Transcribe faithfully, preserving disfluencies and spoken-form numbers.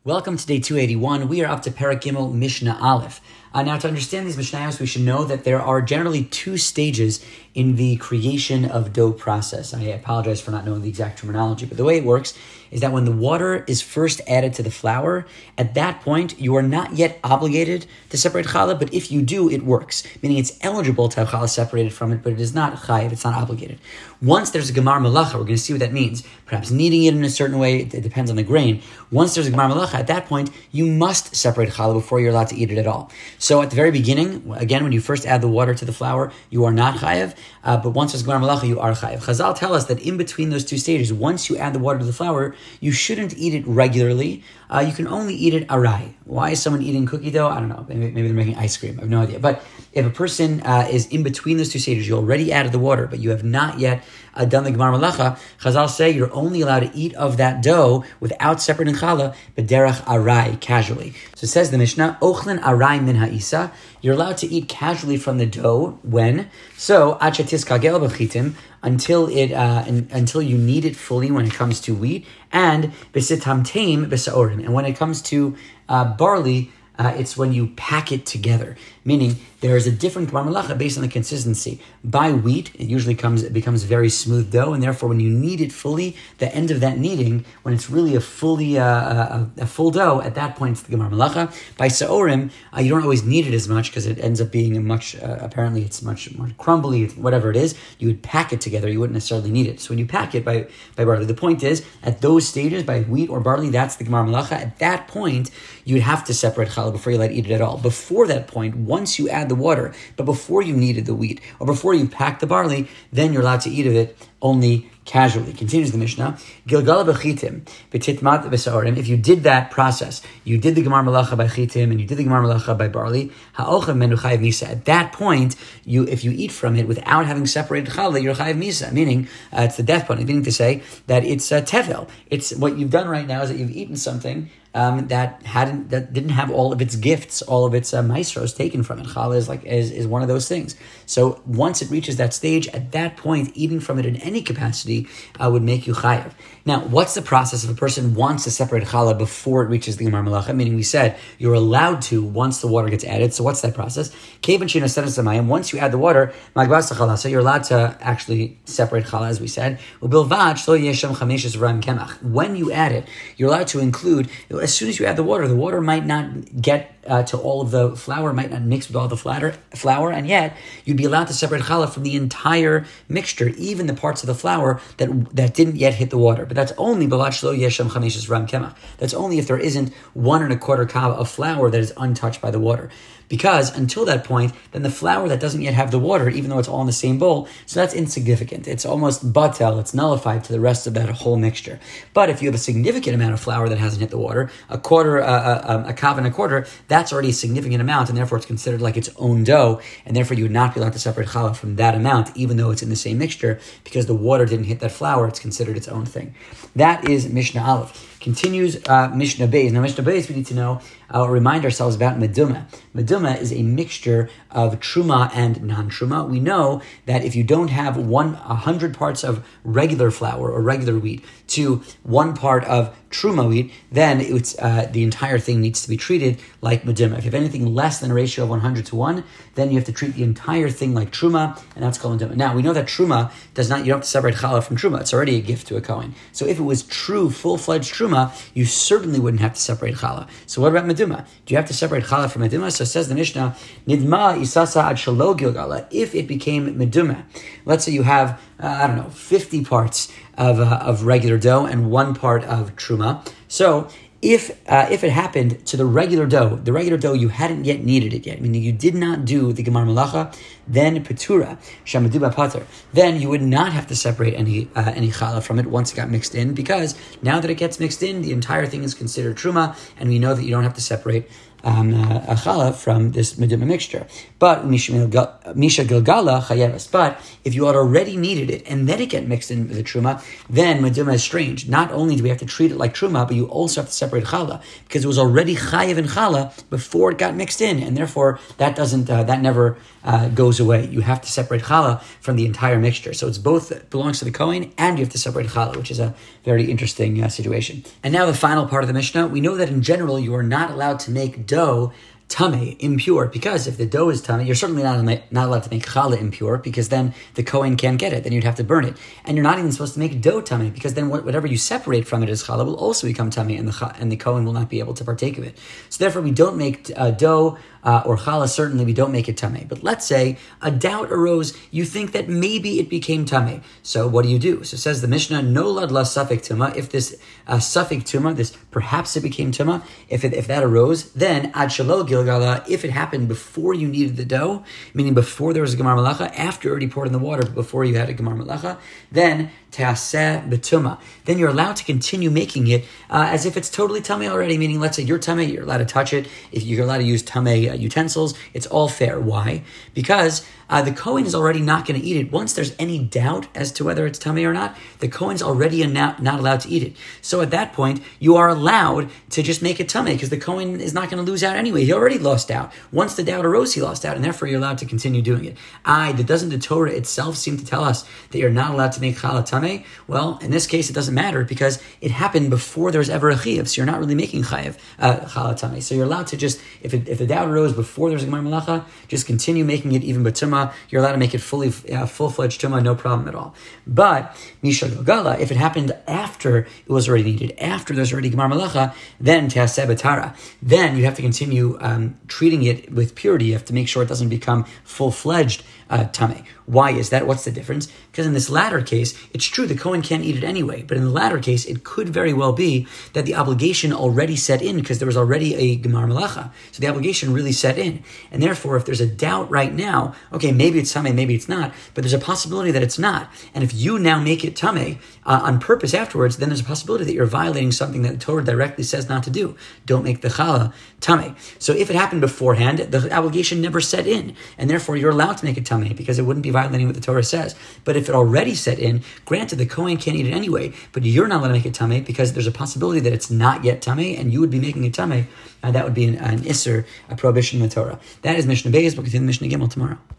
Welcome to day two eighty-one. We are up to Perek Gimel Mishnah Aleph. Uh, now, to understand these Mishnayos, we should know that there are generally two stages in the creation of dough process. I apologize for not knowing the exact terminology, but the way it works is that when the water is first added to the flour, at that point, you are not yet obligated to separate challah, but if you do, it works. Meaning it's eligible to have challah separated from it, but it is not chayiv, it's not obligated. Once there's a gemar malacha, we're going to see what that means. Perhaps kneading it in a certain way, it depends on the grain. Once there's a gemar malacha, at that point, you must separate challah before you're allowed to eat it at all. So at the very beginning, again, when you first add the water to the flour, you are not chayiv, uh, but once there's gemar malacha, you are chayiv. Chazal tell us that in between those two stages, once you add the water to the flour, you shouldn't eat it regularly. Uh, you can only eat it arai. Why is someone eating cookie dough? I don't know. Maybe, maybe they're making ice cream. I have no idea. But if a person uh, is in between those two stages, you already added the water, but you have not yet uh, done the gemar malacha, Chazal say you're only allowed to eat of that dough without separating challah, b'derech arai, casually. So it says the Mishnah, ochlin arai min ha'isa, you're allowed to eat casually from the dough. When? So, ad shetiskagel b'chitim, until it uh, in, until you knead it fully when it comes to wheat, and b'sitamteim b'saorim. And when it comes to uh, barley, uh, it's when you pack it together. Meaning, there is a different gemar malacha based on the consistency. By wheat, it usually comes it becomes very smooth dough, and therefore, when you knead it fully, the end of that kneading, when it's really a fully uh, a, a full dough, at that point, it's the gemar malacha. By saorim, uh, you don't always knead it as much because it ends up being a much. Uh, apparently, it's much more crumbly. Whatever it is, you would pack it together. You wouldn't necessarily knead it. So when you pack it by by barley, the point is at those stages by wheat or barley, that's the gemar malacha. At that point, you'd have to separate challah before you let it eat it at all. Before that point, once you add the water, but before you kneaded the wheat, or before you packed the barley, then you're allowed to eat of it only casually. Continues the Mishnah, Gilgala b'chitim, b'titmat b'saorim. If you did that process, you did the gemar malacha by chitim, and you did the gemar malacha by barley, ha'ochav menu chayiv misa. At that point, you if you eat from it without having separated challah, you're chayiv misa, meaning uh, it's the death penalty, meaning to say that it's uh, tevel. It's what you've done right now is that you've eaten something Um, that hadn't, that didn't have all of its gifts, all of its uh, maestros taken from it. Challah is like is, is one of those things. So once it reaches that stage, at that point, eating from it in any capacity uh, would make you chayav. Now, what's the process if a person wants to separate challah before it reaches the gemar malacha? Meaning, we said you're allowed to once the water gets added. So what's that process? Once you add the water, so you're allowed to actually separate challah, as we said. When you add it, you're allowed to include. As soon as you add the water, the water might not get uh, to all of the flour, might not mix with all the flour, flour, and yet you'd be allowed to separate challah from the entire mixture, even the parts of the flour that that didn't yet hit the water. But that's only that's only if there isn't one and a quarter kav of flour that is untouched by the water. Because until that point, then the flour that doesn't yet have the water, even though it's all in the same bowl, so that's insignificant. It's almost batel, it's nullified to the rest of that whole mixture. But if you have a significant amount of flour that hasn't hit the water, a quarter, uh, a, a kav and a quarter, that's already a significant amount, and therefore it's considered like its own dough, and therefore you would not be allowed to separate challah from that amount, even though it's in the same mixture, because the water didn't hit that flour, it's considered its own thing. That is Mishnah Aleph. Continues uh, Mishnah Beis. Now, Mishnah Beis, we need to know, uh, remind ourselves about meduma. Meduma is a mixture of truma and non-truma. We know that if you don't have one hundred parts of regular flour or regular wheat to one part of truma wheat, then it's uh, the entire thing needs to be treated like meduma. If you have anything less than a ratio of one hundred to one, then you have to treat the entire thing like truma, and that's called meduma. Now, we know that truma does not, you don't have to separate challah from truma. It's already a gift to a kohen. So if it was true, full-fledged truma, you certainly wouldn't have to separate challah. So what about meduma? Do you have to separate challah from meduma? So it says the Mishnah, nidma isasa ad shelo gilgala. If it became meduma, let's say you have, uh, I don't know, fifty parts of uh, of regular dough and one part of truma. So if uh, if it happened to the regular dough, the regular dough, you hadn't yet kneaded it yet, meaning you did not do the gemar malacha, then petura, shamaduba pater, then you would not have to separate any uh, any challah from it once it got mixed in, because now that it gets mixed in, the entire thing is considered truma, and we know that you don't have to separate um, uh, a challah from this meduma mixture. But misha gilgala chayevas. But if you had already needed it and then it get mixed in with the truma, then meduma is strange. Not only do we have to treat it like truma, but you also have to separate challah because it was already chayev in challah before it got mixed in, and therefore that doesn't uh, that never uh, goes away. You have to separate challah from the entire mixture. So it's both it belongs to the kohen, and you have to separate challah, which is a very interesting uh, situation. And now the final part of the Mishnah. We know that in general you are not allowed to make dough tameh, impure, because if the dough is tameh, you're certainly not, not allowed to make challah impure, because then the kohen can't get it, then you'd have to burn it. And you're not even supposed to make dough tameh, because then whatever you separate from it as challah will also become tameh, and the and the kohen will not be able to partake of it. So therefore we don't make uh, dough Uh, or challah, certainly we don't make it tameh. But let's say a doubt arose, you think that maybe it became tameh. So what do you do? So it says the Mishnah, no lad la safek tuma. If this uh, safek tuma, this perhaps it became tuma, if it, if that arose, then ad shelo gilgala, if it happened before you needed the dough, meaning before there was a gemar malacha, after you already poured in the water, but before you had a gemar malacha, then teaseh betuma. Then you're allowed to continue making it uh, as if it's totally tameh already, meaning let's say you're tameh, you're allowed to touch it. If you're allowed to use tameh utensils, it's all fair. Why? Because uh, the kohen is already not going to eat it. Once there's any doubt as to whether it's tameh or not, the kohen's already not, not allowed to eat it. So at that point, you are allowed to just make it tameh, because the kohen is not going to lose out anyway. He already lost out. Once the doubt arose, he lost out, and therefore you're allowed to continue doing it. I, that doesn't the Torah itself seem to tell us that you're not allowed to make challah tameh? Well, in this case, it doesn't matter, because it happened before there was ever a chiyuv, so you're not really making chayev, uh, challah tameh. So you're allowed to just, if it, if the doubt arose before there's a gemar malacha, just continue making it even b'tumah. You're allowed to make it fully, uh, full-fledged tumah, no problem at all. But misha gilgala, if it happened after it was already needed, after there's already gemar malacha, then teaseh betara. Then you have to continue um, treating it with purity. You have to make sure it doesn't become full-fledged uh, tameh. Why is that? What's the difference? Because in this latter case, it's true the kohen can't eat it anyway, but in the latter case, it could very well be that the obligation already set in, because there was already a gemar malacha. So the obligation really set in. And therefore, if there's a doubt right now, okay, maybe it's tameh, maybe it's not, but there's a possibility that it's not. And if you now make it tameh uh, on purpose afterwards, then there's a possibility that you're violating something that the Torah directly says not to do. Don't make the challah tameh. So if it happened beforehand, the obligation never set in, and therefore you're allowed to make it tameh, because it wouldn't be violating what the Torah says. But if it already set in, granted the kohen can't eat it anyway, but you're not allowed to make it tameh, because there's a possibility that it's not yet tameh, and you would be making it tameh. Uh, that would be an, an isser, a prohibition in the Torah. That is Mishnah Beis. We'll continue Mishnah Gimel tomorrow.